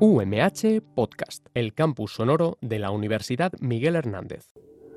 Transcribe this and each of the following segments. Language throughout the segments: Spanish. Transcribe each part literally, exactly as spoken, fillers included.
U M H Podcast, el campus sonoro de la Universidad Miguel Hernández.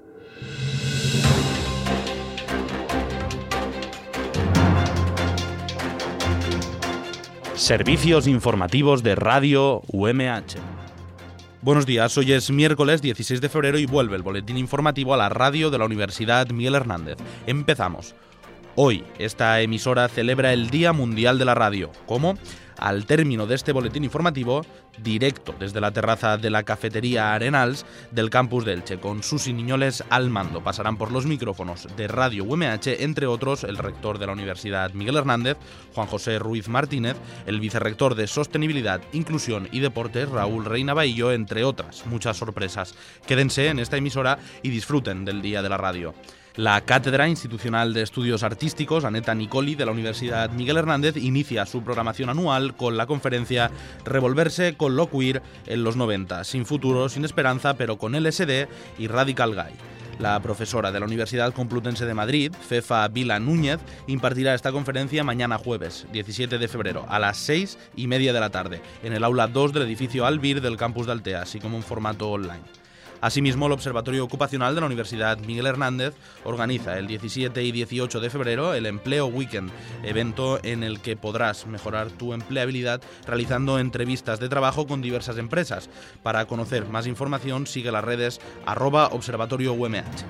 Servicios informativos de Radio U M H. Buenos días, hoy es miércoles dieciséis de febrero y vuelve el boletín informativo a la radio de la Universidad Miguel Hernández. Empezamos. Hoy, esta emisora celebra el Día Mundial de la Radio. ¿Cómo? Al término de este boletín informativo, directo desde la terraza de la cafetería Arenals del campus de Elche, con Susi Niñoles al mando. Pasarán por los micrófonos de Radio U M H, entre otros, el rector de la Universidad Miguel Hernández, Juan José Ruiz Martínez, el vicerrector de Sostenibilidad, Inclusión y Deportes, Raúl Reina Bahillo, entre otras muchas sorpresas. Quédense en esta emisora y disfruten del Día de la Radio. La Cátedra Institucional de Estudios Artísticos, Aneta Nicoli, de la Universidad Miguel Hernández, inicia su programación anual con la conferencia Revolverse con lo queer en los noventa, sin futuro, sin esperanza, pero con L S D y Radical Guy. La profesora de la Universidad Complutense de Madrid, Fefa Vila Núñez, impartirá esta conferencia mañana jueves, diecisiete de febrero, a las seis y media de la tarde, en el aula dos del edificio Albir del campus de Altea, así como en formato online. Asimismo, el Observatorio Ocupacional de la Universidad Miguel Hernández organiza el diecisiete y dieciocho de febrero el Empleo Weekend, evento en el que podrás mejorar tu empleabilidad realizando entrevistas de trabajo con diversas empresas. Para conocer más información, sigue las redes arroba observatorio U M H.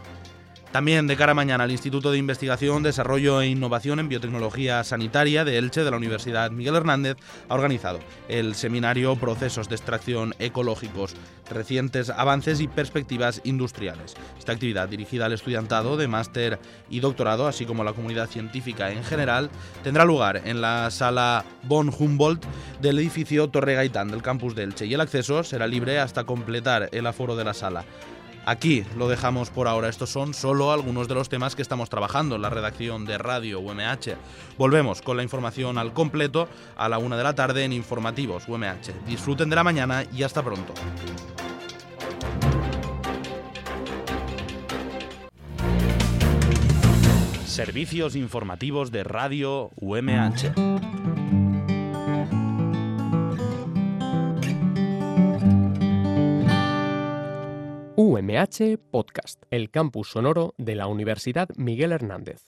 También de cara a mañana, el Instituto de Investigación, Desarrollo e Innovación en Biotecnología Sanitaria de Elche, de la Universidad Miguel Hernández, ha organizado el seminario Procesos de Extracción Ecológicos, Recientes Avances y Perspectivas Industriales. Esta actividad, dirigida al estudiantado de máster y doctorado, así como a la comunidad científica en general, tendrá lugar en la sala von Humboldt del edificio Torre Gaitán del campus de Elche, y el acceso será libre hasta completar el aforo de la sala. Aquí lo dejamos por ahora. Estos son solo algunos de los temas que estamos trabajando en la redacción de Radio U M H. Volvemos con la información al completo a la una de la tarde en Informativos U M H. Disfruten de la mañana y hasta pronto. Servicios informativos de Radio U M H. U M H Podcast, el campus sonoro de la Universidad Miguel Hernández.